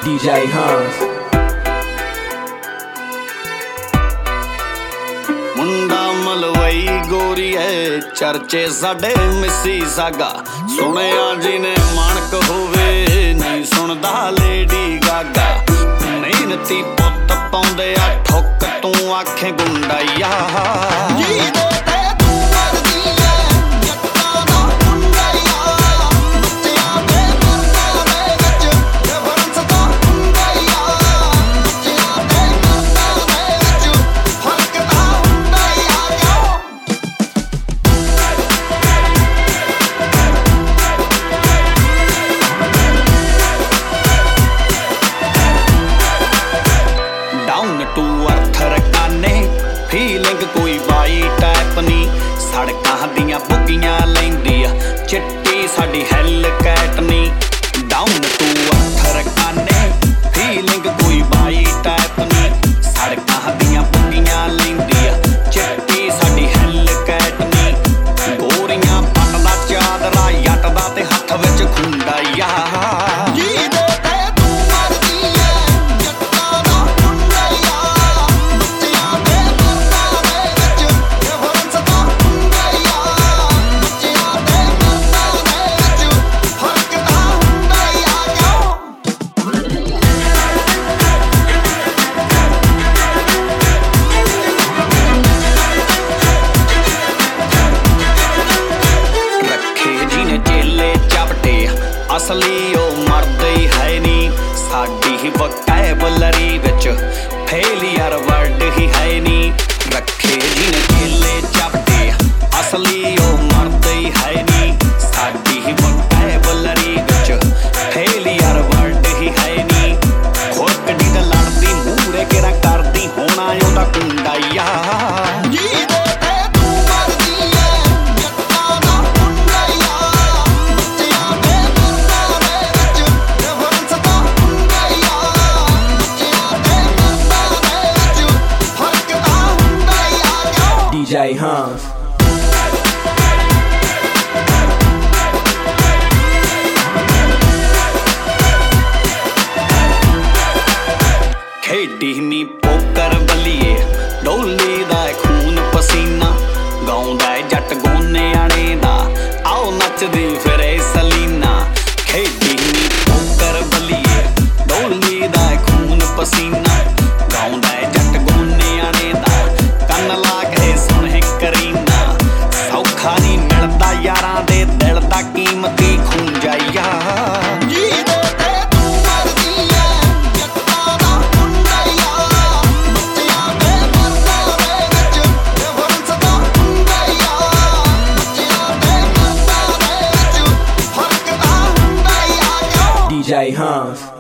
DJ Hans। मुंडा मलवई गोरी है चर्चे साडे मिसी सागा सुनिया जिने मानक होवे नहीं सुनदा लेडी गागा मेहनती पुत पाउंदे आ ठोक तू आखे गुंडाइया टू अर्थ रकाने फीलिंग कोई बाई टाइप नी सड़कां दियां बुगियां लैंदी आ चिट्टी साडी हैल कैट नी डाउन टू अर्थ रकाने फीलिंग कोई बाई टाइप नी सड़कां दियां बुगियां लैंदी आ चिट्टी साडी हैल कैट नी गोरियां पट दा चादरा जट दा ते हत्थ विच खुंडाइया असली ओ मरदे ही है नी साडी ही वोकैबुलरी विच फेलियर वर्ड ही है नी रखे जिने केले चपटे असली ओ मरदे ही है नी साडी ही वोकैबुलरी विच फेलियर वर्ड ही है नी खोकड़ी ते लड़दी मूरे केरा करदी होना ओदा कुंडाइया DJ Hans। खेडी नी पोकर बलिए डोली दा खून पसीना गाउंदा जट गोने आने दा आओ नचदी फिरे सलीना खेडी नी पोकर बलिए डोली दा खून पसीना गाउंदा जट गोने आने दा कन ला के सुन करीना सौखा नहीं मिलदा यारां दे दिल दा कीमती खूंजाइया DJ Hans।